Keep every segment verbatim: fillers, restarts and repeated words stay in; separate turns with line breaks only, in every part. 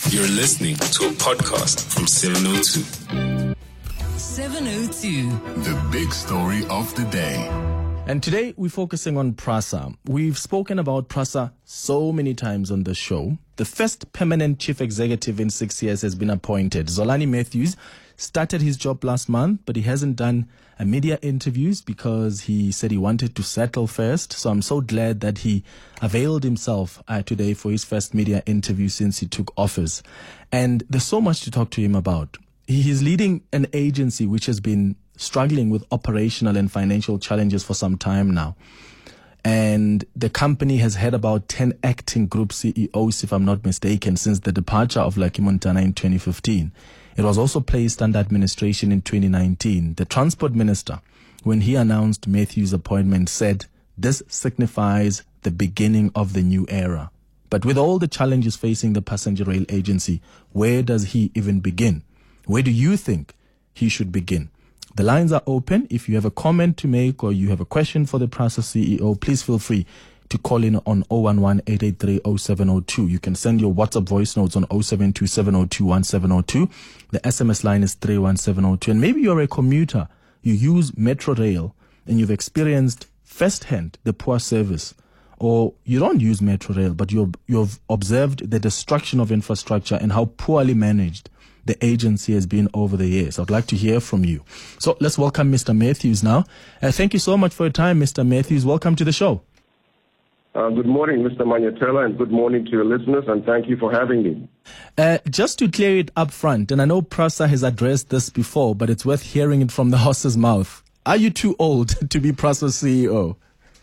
You're listening to a podcast from seven oh two.
seven oh two.
The big story of the day.
And today we're focusing on PRASA. We've spoken about PRASA so many times on the show. The first permanent chief executive in six years has been appointed. Zolani Matthews started his job last month, but he hasn't done a media interviews because he said he wanted to settle first. So I'm so glad that he availed himself uh, today for his first media interview since he took office. And there's so much to talk to him about. He is leading an agency which has been struggling with operational and financial challenges for some time now. And the company has had about ten acting group C E Os, if I'm not mistaken, since the departure of Lucky Montana in twenty fifteen. It was also placed under administration in twenty nineteen. The transport minister, when he announced Matthews' appointment, said this signifies the beginning of the new era. But with all the challenges facing the passenger rail agency, where does he even begin? Where do you think he should begin? The lines are open. If you have a comment to make or you have a question for the PRASA C E O, please feel free to call in on zero one one, eight eight three, zero seven zero two. You can send your WhatsApp voice notes on zero seven two, seven zero two, one seven zero two. The S M S line is three one seven zero two. And maybe you're a commuter, you use Metro Rail, and you've experienced firsthand the poor service. Or you don't use Metro Rail, but you've, you've observed the destruction of infrastructure and how poorly managed the agency has been over the years. I'd like to hear from you. So let's welcome Mister Matthews now. Uh, thank you so much for your time, Mister Matthews. Welcome to the show.
Uh, good morning, Mister Manyatela, and good morning to your listeners, and thank you for having me.
Uh, just to clear it up front, and I know PRASA has addressed this before, but it's worth hearing it from the horse's mouth. Are you too old to be PRASA C E O?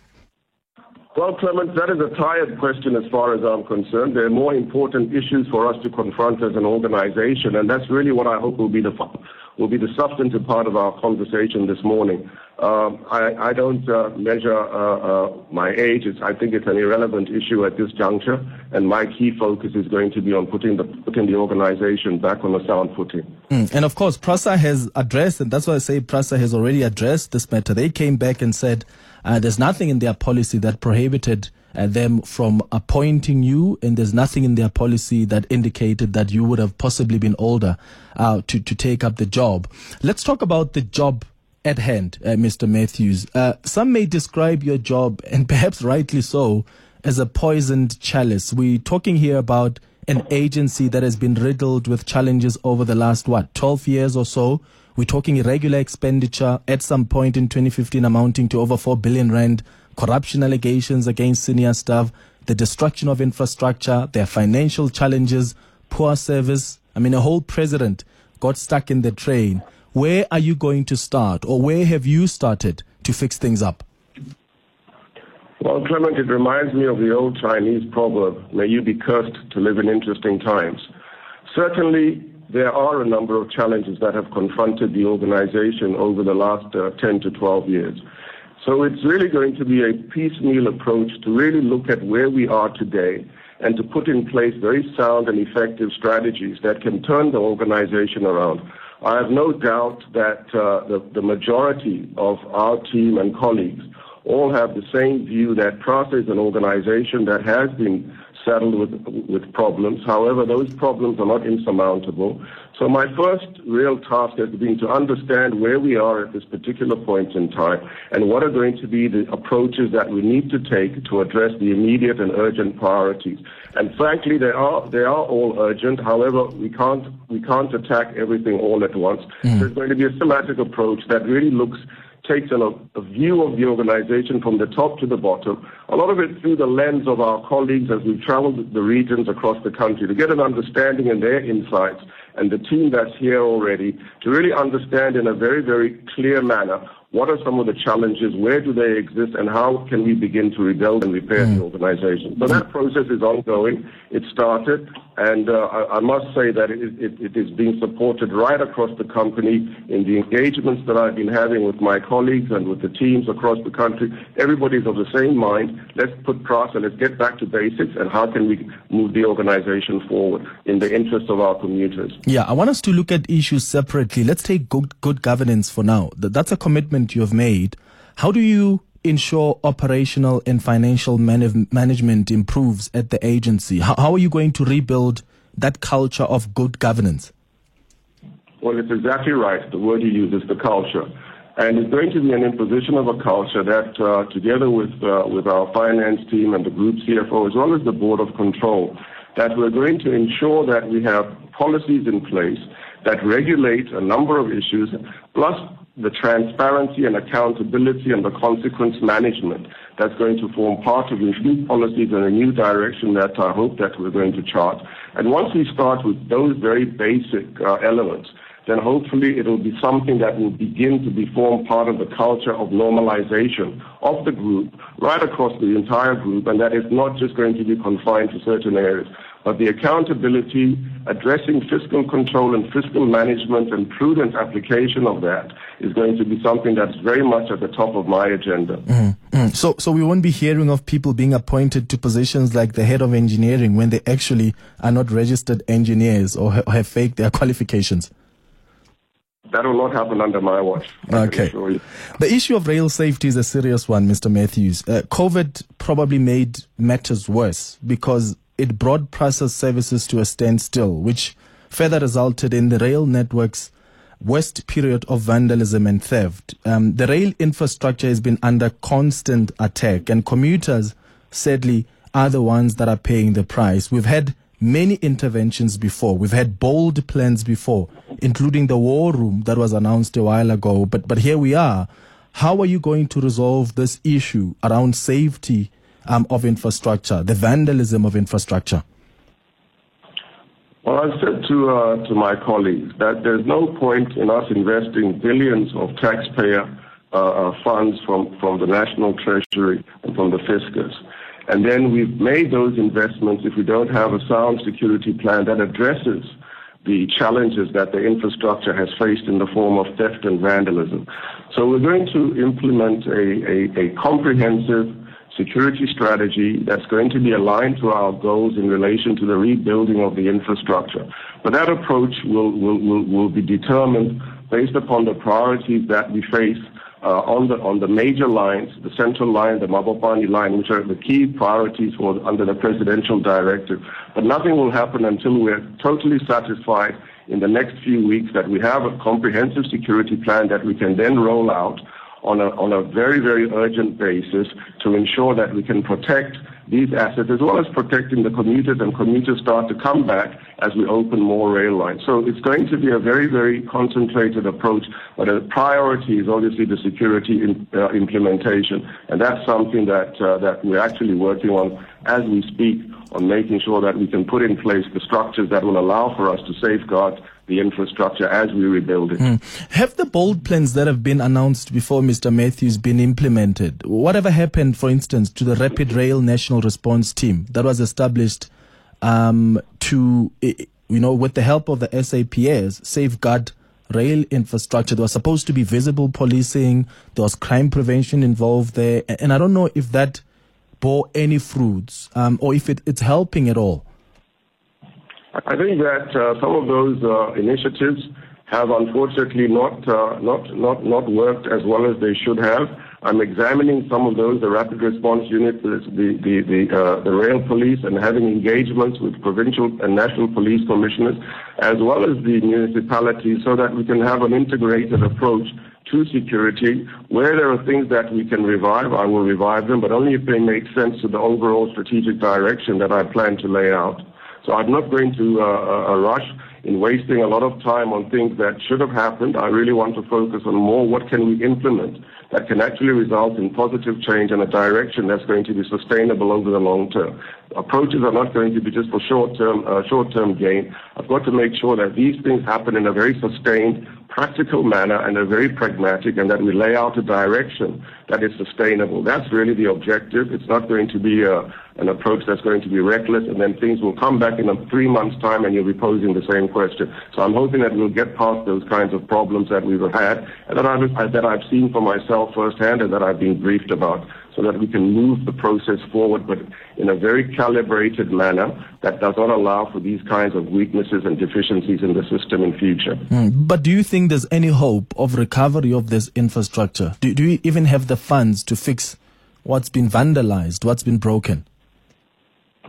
Well, Clement, that is a tired question as far as I'm concerned. There are more important issues for us to confront as an organization, and that's really what I hope will be the will be the substantive part of our conversation this morning. Um, I, I don't uh, measure uh, uh, my age. It's, I think it's an irrelevant issue at this juncture, and my key focus is going to be on putting the putting the organization back on a sound footing.
Mm. And of course, PRASA has addressed, and that's why I say PRASA has already addressed this matter. They came back and said uh, there's nothing in their policy that prohibited uh, them from appointing you, and there's nothing in their policy that indicated that you would have possibly been older uh, to, to take up the job. Let's talk about the job at hand, uh, Mister Matthews. Uh, some may describe your job, and perhaps rightly so, as a poisoned chalice. We're talking here about an agency that has been riddled with challenges over the last, what, twelve years or so. We're talking irregular expenditure at some point in twenty fifteen amounting to over four billion rand, corruption allegations against senior staff, the destruction of infrastructure, their financial challenges, poor service. I mean, a whole president got stuck in the train. Where are you going to start, or where have you started to fix things up?
Well, Clement, it reminds me of the old Chinese proverb, may you be cursed to live in interesting times. Certainly, there are a number of challenges that have confronted the organization over the last uh, ten to twelve years. So it's really going to be a piecemeal approach to really look at where we are today and to put in place very sound and effective strategies that can turn the organization around. I have no doubt that uh, the, the majority of our team and colleagues all have the same view that PRASA is an organization that has been saddled with, with problems. However, those problems are not insurmountable. So my first real task has been to understand where we are at this particular point in time and what are going to be the approaches that we need to take to address the immediate and urgent priorities. And frankly, they are they are all urgent. However, we can't we can't attack everything all at once. Mm. There's going to be a thematic approach that really looks takes a, a view of the organization from the top to the bottom, a lot of it through the lens of our colleagues as we've traveled the regions across the country to get an understanding and their insights, and the team that's here already to really understand in a very, very clear manner what are some of the challenges, where do they exist, and how can we begin to rebuild and repair mm. the organization. So that process is ongoing. It started, and uh, I, I must say that it, it, it is being supported right across the company in the engagements that I've been having with my colleagues and with the teams across the country. Everybody's of the same mind. Let's put PRASA, let's get back to basics, and how can we move the organization forward in the interest of our commuters.
Yeah, I want us to look at issues separately. Let's take good, good governance for now. That's a commitment you have made. How do you ensure operational and financial man- management improves at the agency? How, how are you going to rebuild that culture of good governance?
Well, it's exactly right. The word you use is the culture. And it's going to be an imposition of a culture that, uh, together with uh, with our finance team and the group C F O, as well as the board of control, that we're going to ensure that we have policies in place that regulate a number of issues, plus the transparency and accountability and the consequence management that's going to form part of these new policies and a new direction that I hope that we're going to chart. And once we start with those very basic uh, elements, then hopefully it will be something that will begin to be formed part of the culture of normalization of the group, right across the entire group, and that is not just going to be confined to certain areas. But the accountability, addressing fiscal control and fiscal management and prudent application of that is going to be something that's very much at the top of my agenda.
Mm-hmm. Mm-hmm. So, so we won't be hearing of people being appointed to positions like the head of engineering when they actually are not registered engineers or ha- have faked their qualifications.
That will not happen under my watch.
Okay. The issue of rail safety is a serious one, Mister Matthews. Uh, COVID probably made matters worse because it brought PRASA's services to a standstill, which further resulted in the rail network's worst period of vandalism and theft. Um, the rail infrastructure has been under constant attack, and commuters, sadly, are the ones that are paying the price. We've had many interventions before. We've had bold plans before, including the war room that was announced a while ago. But but here we are. How are you going to resolve this issue around safety um, of infrastructure, the vandalism of infrastructure?
Well, I've said to uh, to my colleagues that there's no point in us investing billions of taxpayer uh, funds from, from the National Treasury and from the fiscus. And then we've made those investments if we don't have a sound security plan that addresses the challenges that the infrastructure has faced in the form of theft and vandalism. So we're going to implement a, a, a comprehensive security strategy that's going to be aligned to our goals in relation to the rebuilding of the infrastructure. But that approach will, will, will, will be determined based upon the priorities that we face Uh, on the on the major lines, the Central Line, the Mabopane Line, which are the key priorities for under the presidential directive. But nothing will happen until we're totally satisfied in the next few weeks that we have a comprehensive security plan that we can then roll out on a on a very, very urgent basis to ensure that we can protect these assets as well as protecting the commuters, and commuters start to come back as we open more rail lines. So it's going to be a very, very concentrated approach, but a priority is obviously the security in, uh, implementation, and that's something that uh, that we're actually working on as we speak, on making sure that we can put in place the structures that will allow for us to safeguard the infrastructure as we rebuild it. Mm.
Have the bold plans that have been announced before, Mister Matthews, been implemented? Whatever happened, for instance, to the Rapid Rail National Response Team that was established um, to, you know, with the help of the S A P S, safeguard rail infrastructure? There was supposed to be visible policing, there was crime prevention involved there, and I don't know if that bore any fruits um, or if it, it's helping at all.
I think that uh, some of those uh, initiatives have unfortunately not, uh, not not not worked as well as they should have. I'm examining some of those, the rapid response unit, the the the, uh, the rail police, and having engagements with provincial and national police commissioners, as well as the municipalities, so that we can have an integrated approach to security. Where there are things that we can revive, I will revive them, but only if they make sense to the overall strategic direction that I plan to lay out. So I'm not going to uh, uh, rush in wasting a lot of time on things that should have happened. I really want to focus on more what can we implement that can actually result in positive change and a direction that's going to be sustainable over the long term. Approaches are not going to be just for short-term uh, short-term gain. I've got to make sure that these things happen in a very sustained, practical manner and a very pragmatic, and that we lay out a direction that is sustainable. That's really the objective. It's not going to be a, an approach that's going to be reckless, and then things will come back in a three months' time and you'll be posing the same question. So I'm hoping that we'll get past those kinds of problems that we've had and that I've, that I've seen for myself firsthand and that I've been briefed about, so that we can move the process forward, but in a very calibrated manner that does not allow for these kinds of weaknesses and deficiencies in the system in future.
Mm. But do you think there's any hope of recovery of this infrastructure? Do, do you even have the funds to fix what's been vandalized, what's been broken?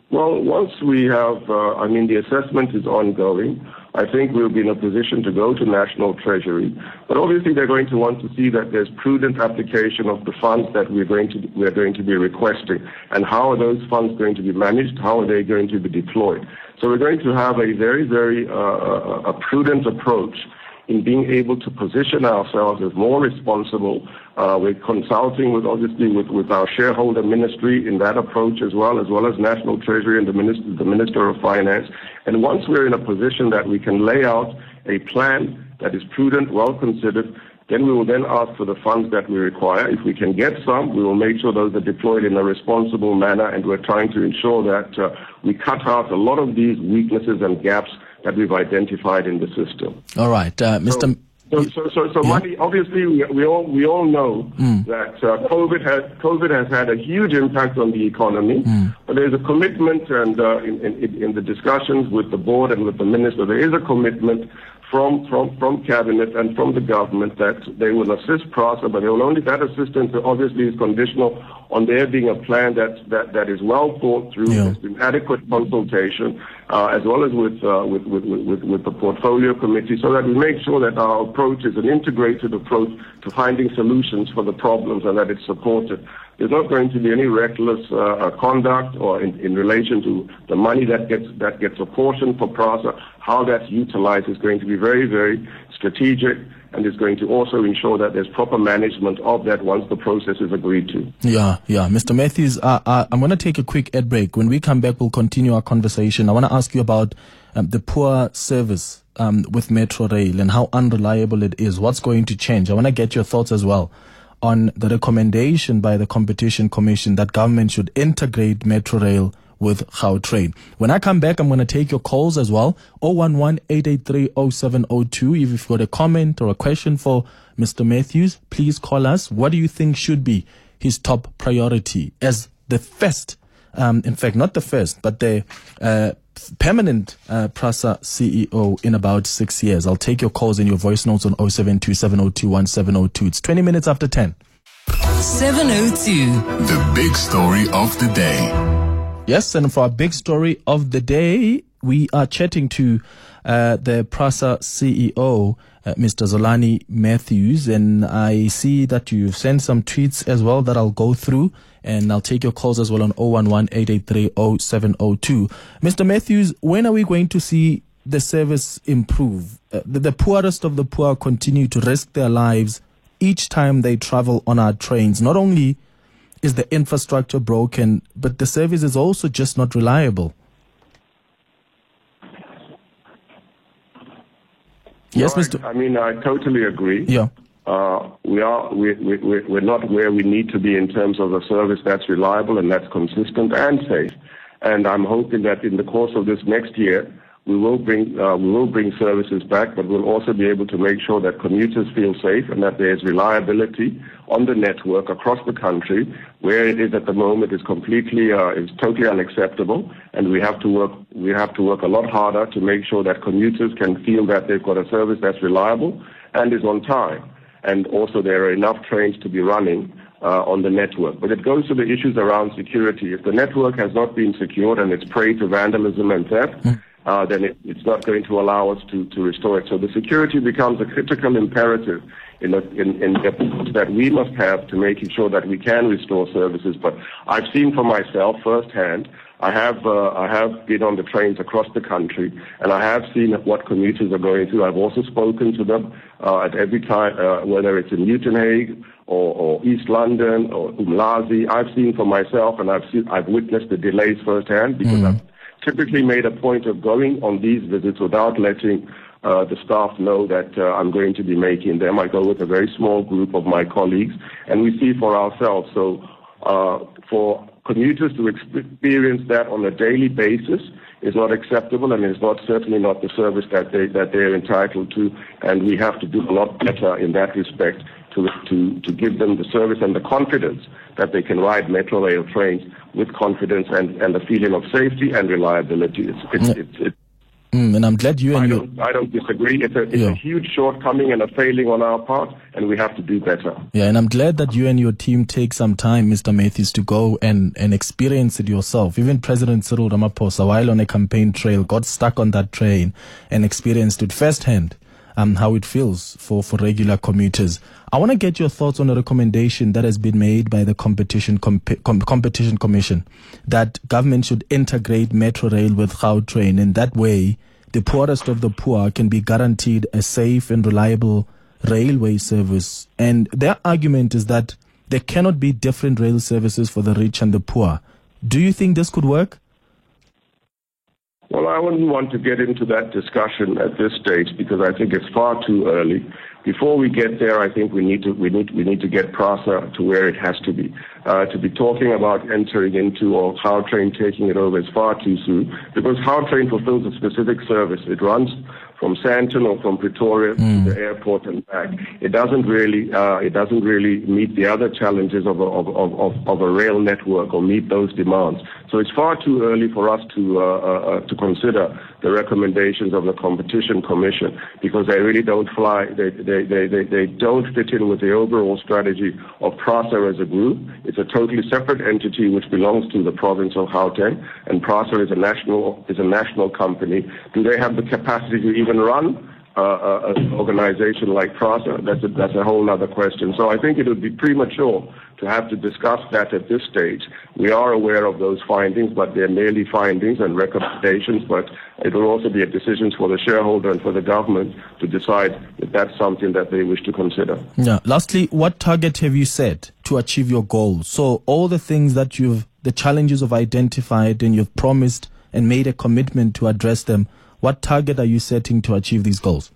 Well, once we have, uh, I mean, the assessment is ongoing. I think we'll be in a position to go to National Treasury, but obviously they're going to want to see that there's prudent application of the funds that we're going to we're going to be requesting, and how are those funds going to be managed? How are they going to be deployed? So we're going to have a very, very uh, a prudent approach in being able to position ourselves as more responsible. Uh, we're consulting with, obviously, with, with our shareholder ministry in that approach as well, as well as National Treasury and the Minister, the Minister of Finance. And once we're in a position that we can lay out a plan that is prudent, well considered, then we will then ask for the funds that we require. If we can get some, we will make sure those are deployed in a responsible manner, and we're trying to ensure that uh, we cut out a lot of these weaknesses and gaps that we've identified in the system.
All right, uh, Mister
So, so, so, so, so yeah. money. Obviously, we, we all we all know mm. that uh, COVID has COVID has had a huge impact on the economy. Mm. But there's a commitment, and uh, in, in in the discussions with the board and with the minister, there is a commitment from from from cabinet and from the government that they will assist PRASA, but they will only that assistance obviously is conditional on there being a plan that that, that is well thought through, yeah. There's been adequate consultation, uh, as well as with, uh, with, with with with the portfolio committee, so that we make sure that our approach is an integrated approach to finding solutions for the problems, and that it's supported. There's not going to be any reckless uh, conduct or in, in relation to the money that gets that gets apportioned for PRASA. How that's utilized is going to be very, very strategic, and is going to also ensure that there's proper management of that once the process is agreed to.
Yeah, yeah. Mister Matthews, uh, uh, I'm going to take a quick ad break. When we come back, we'll continue our conversation. I want to ask you about um, the poor service um, with Metro Rail and how unreliable it is. What's going to change? I want to get your thoughts as well on the recommendation by the Competition Commission that government should integrate Metro Rail with Gautrain. When I come back, I'm going to take your calls as well. zero one one, eight eight three, zero seven zero two. If you've got a comment or a question for Mister Matthews, please call us. What do you think should be his top priority as the first, um, in fact, not the first, but the uh, permanent uh, PRASA C E O in about six years? I'll take your calls and your voice notes on zero seven two, seven zero two, one seven zero two. It's twenty minutes after ten.
seven oh two.
The big story of the day.
Yes, and for our big story of the day, we are chatting to uh, the PRASA C E O, uh, Mister Zolani Matthews, and I see that you've sent some tweets as well that I'll go through, and I'll take your calls as well on zero one one, eight eight three, zero seven zero two. Mister Matthews, when are we going to see the service improve? Uh, the, the poorest of the poor continue to risk their lives each time they travel on our trains. Not only is the infrastructure broken, but the service is also just not reliable. Yes,
no,
Mister
I, I mean, I totally agree.
Yeah.
Uh, we are, we, we, we're not where we need to be in terms of a service that's reliable and that's consistent and safe. And I'm hoping that in the course of this next year, we will bring uh, we will bring services back, but we'll also be able to make sure that commuters feel safe and that there's reliability on the network across the country. Where it is at the moment is completely uh, is totally unacceptable, and we have to work we have to work a lot harder to make sure that commuters can feel that they've got a service that's reliable and is on time, and also there are enough trains to be running Uh, on the network. But it goes to the issues around security. If the network has not been secured and it's prey to vandalism and theft, mm. uh, then it, it's not going to allow us to, to restore it. So the security becomes a critical imperative in, a, in, in the, that we must have to making sure that we can restore services. But I've seen for myself firsthand, I have uh, I have been on the trains across the country, and I have seen what commuters are going through. I've also spoken to them uh, at every time, uh, whether it's in Newtonhague or, or East London or Umlazi. I've seen for myself, and I've seen, I've witnessed the delays firsthand, because mm. I've typically made a point of going on these visits without letting uh, the staff know that uh, I'm going to be making them. I go with a very small group of my colleagues, and we see for ourselves. So uh, for commuters to experience that on a daily basis is not acceptable, and is not certainly not the service that they that they're entitled to. And we have to do a lot better in that respect to to to give them the service and the confidence that they can ride Metro Rail trains with confidence and, and a feeling of safety and reliability. It's it's, it's, it's
Mm, and I'm glad you and
I
you...
don't, I don't disagree. It's, a, it's
yeah.
a huge shortcoming and a failing on our part, and we have to do better.
Yeah, and I'm glad that you and your team take some time, Mister Matthews, to go and, and experience it yourself. Even President Cyril Ramaphosa, while on a campaign trail, got stuck on that train and experienced it firsthand, um, how it feels for, for regular commuters. I want to get your thoughts on a recommendation that has been made by the Competition Comp- Com- Competition Commission that government should integrate Metro Rail with Gautrain, and that way the poorest of the poor can be guaranteed a safe and reliable railway service. And their argument is that there cannot be different rail services for the rich and the poor. Do you think this could work?
Well, I wouldn't want to get into that discussion at this stage because I think it's far too early. Before we get there, I think we need to we need we need to get PRASA to where it has to be. Uh, to be talking about entering into or Gautrain taking it over is far too soon because Gautrain fulfills a specific service. It runs from Sandton or from Pretoria mm. to the airport and back. It doesn't really uh, it doesn't really meet the other challenges of a, of, of, of a rail network or meet those demands. So it's far too early for us to uh, uh, to consider the recommendations of the Competition Commission because they really don't fly. They they, they, they, they don't fit in with the overall strategy of PRASA as a group. It's a totally separate entity which belongs to the province of Gauteng, and PRASA is a national is a national company. Do they have the capacity to even run uh, uh, an organization like PRASA? That's a, that's a whole other question. So I think it would be premature to have to discuss that at this stage. We are aware of those findings, but they're merely findings and recommendations, but it will also be a decision for the shareholder and for the government to decide if that's something that they wish to consider.
Yeah. Lastly, what target have you set to achieve your goals? So all the things that you've, the challenges you've identified and you've promised and made a commitment to address them, what target are you setting to achieve these goals?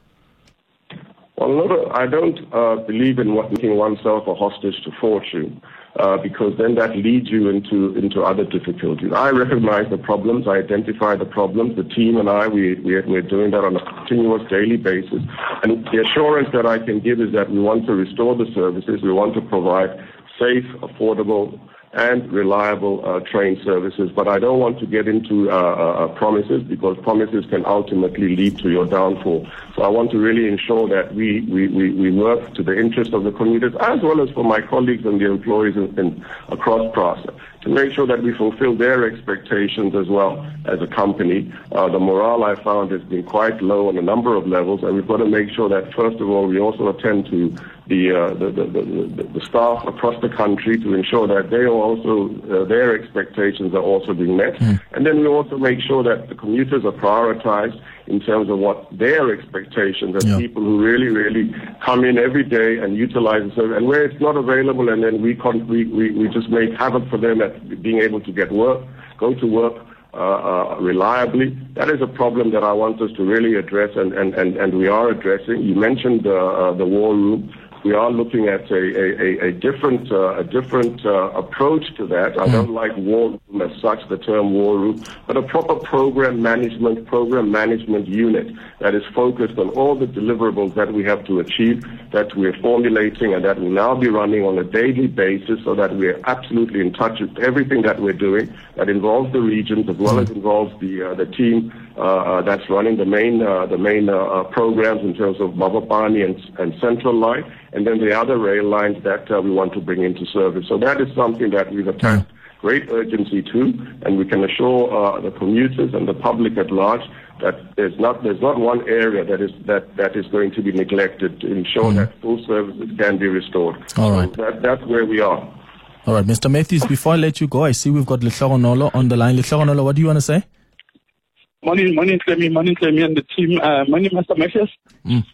Well, I don't uh, believe in what, making oneself a hostage to fortune, uh, because then that leads you into, into other difficulties. I recognize the problems, I identify the problems. The team and I, we, we, we're doing that on a continuous daily basis. And the assurance that I can give is that we want to restore the services, we want to provide safe, affordable, and reliable uh, train services. But I don't want to get into uh, uh, promises because promises can ultimately lead to your downfall. So I want to really ensure that we, we, we, we work to the interest of the commuters as well as for my colleagues and the employees in, in, across PRASA to make sure that we fulfill their expectations as well as a company. Uh, the morale I found has been quite low on a number of levels, and we've got to make sure that, first of all, we also attend to the, uh, the, the, the, the staff across the country to ensure that they are also, uh, their expectations are also being met. Mm. And then we also make sure that the commuters are prioritized in terms of what their expectations as yeah. people who really, really come in every day and utilize the service. And where it's not available, and then we, con- we, we, we just make havoc for them at being able to get work, go to work uh, uh, reliably. That is a problem that I want us to really address, and, and, and, and we are addressing. You mentioned uh, uh, the war room. We are looking at a, a, a different uh, a different uh, approach to that. I don't like war room as such, the term war room, but a proper program management, program management unit that is focused on all the deliverables that we have to achieve, that we're formulating and that will now be running on a daily basis so that we're absolutely in touch with everything that we're doing that involves the regions as well as involves the uh, the team uh, uh, that's running the main uh, the main uh, uh, programs in terms of Mabopane and, and Central Line, and then the other rail lines that uh, we want to bring into service. So that is something that we've attached great urgency to, and we can assure uh, the commuters and the public at large that there's not there's not one area that is that, that is going to be neglected to ensure mm. that full services can be restored.
All right.
So that, that's where we are.
All right, Mister Matthews, before I let you go, I see we've got Lehlogonolo on the line. Lehlogonolo, what do you want to say?
Morning, morning, Clemi, morning, Clemi, and the team. Uh, morning, Mister Matthews.
Mm.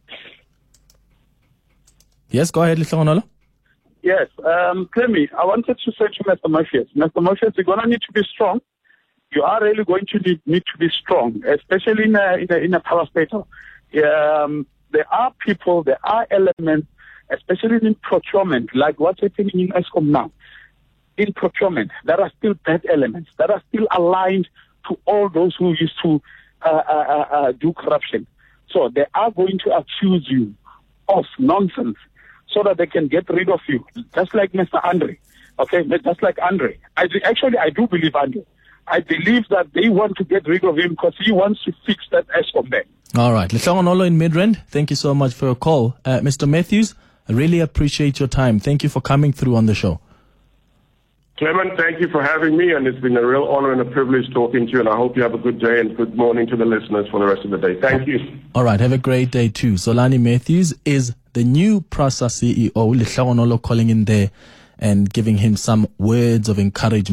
Yes, go ahead, Lehlogonolo.
Yes, um, Clemi, I wanted to say to Mister Matthews, Mister Matthews, you're going to need to be strong. You are really going to need, need to be strong, especially in a, in a, in a power state. Um, there are people, there are elements, especially in procurement, like what's happening in Eskom now. In procurement, there are still bad elements that are still aligned to all those who used to uh, uh, uh, do corruption. So they are going to accuse you of nonsense so that they can get rid of you, just like Mister Andre. Okay, just like Andre. I do, actually, I do believe Andre. I believe that they want to get rid of him because he wants to fix that Eskom there.
All right. Lehlanganolo in Midrand, thank you so much for your call. Uh, Mister Matthews, I really appreciate your time. Thank you for coming through on the show.
Clement, thank you for having me, and it's been a real honor and a privilege talking to you, and I hope you have a good day and good morning to the listeners for the rest of the day. Thank you.
All right, have a great day too. Zolani Matthews is the new PRASA C E O. Lehlanganolo calling in there and giving him some words of encouragement.